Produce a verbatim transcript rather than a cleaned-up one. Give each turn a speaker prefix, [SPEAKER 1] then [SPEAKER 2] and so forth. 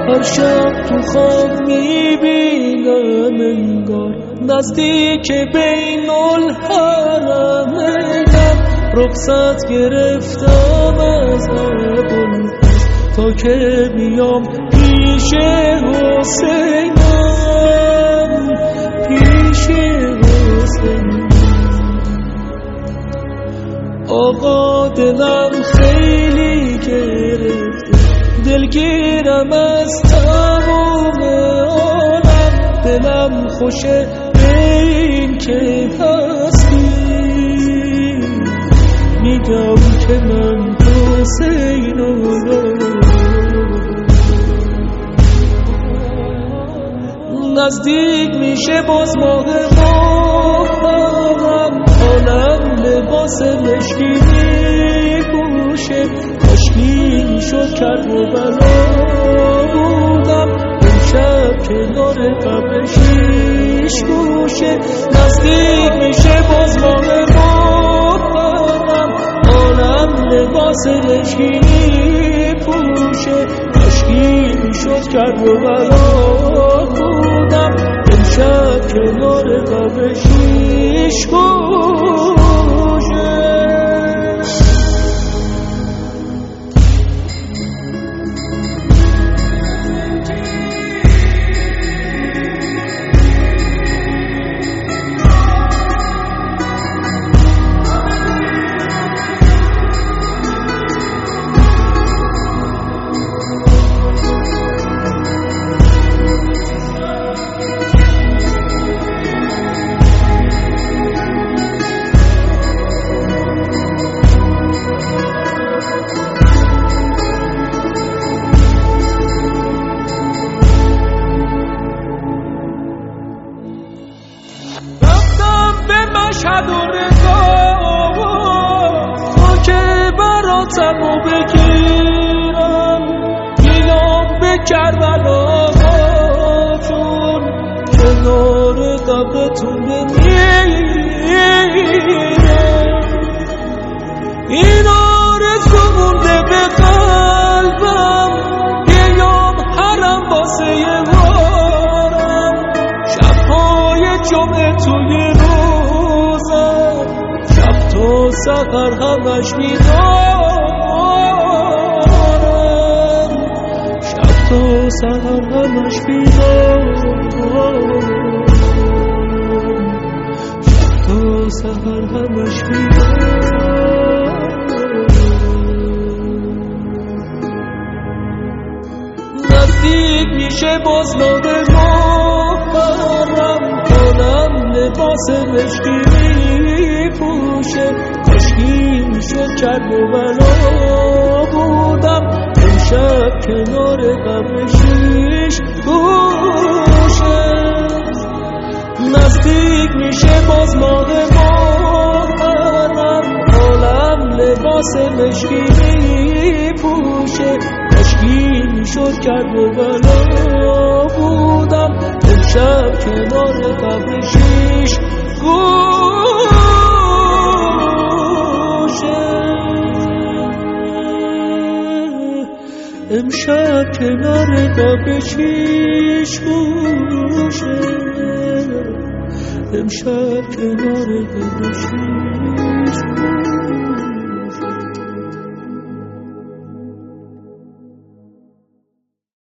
[SPEAKER 1] هر شب تو خواب میبینم انگار نزدیک بین الحرمینم. رخصت گرفتم از ابوالفضل تا که بیام پیش حسینم، پیش حسینم. آقا دلم خیلی گرفته، دلگیرم از تمام عالم. دلم خوشه به این که هستی، میگم که من حسینم. نزدیک میشه باز ماه محرم، عالم لباس مشکی میپوشه. کاشکی میشد کربلا بودم امشب کنار قبر شیش گوشه. نزدیک میشه باز ماه محرم، عالم لباس مشکی میپوشه. کاشکی میشد کربلا بودم امشب کنار قبر شیش گوشه. مشهد و رضا تا که براتم و بگیرم، بیام به کربلا جون کنار قبرتون بمیرم. این آرزو مونده به قلبم، بیام حرم واسه وارم. شبهای جمعه توی تو سحر همش بیدارم، شب تو سحر همش بیدارم، شب تو سحر همش بیدارم. نزدیک میشه باز ماه محرم، عالم لباس مشکی میپوشه. کاشکی میشد کربلا بودم امشب کنار قبر شیش گوشه. نزدیک میشه باز ماه محرم، عالم لباس مشکی میپوشه. کاشکی میشد کربلا بودم امشب کنار قبر شیش گوشه. امشب کنار قبر شیش گوشه، امشب کنار قبر شیش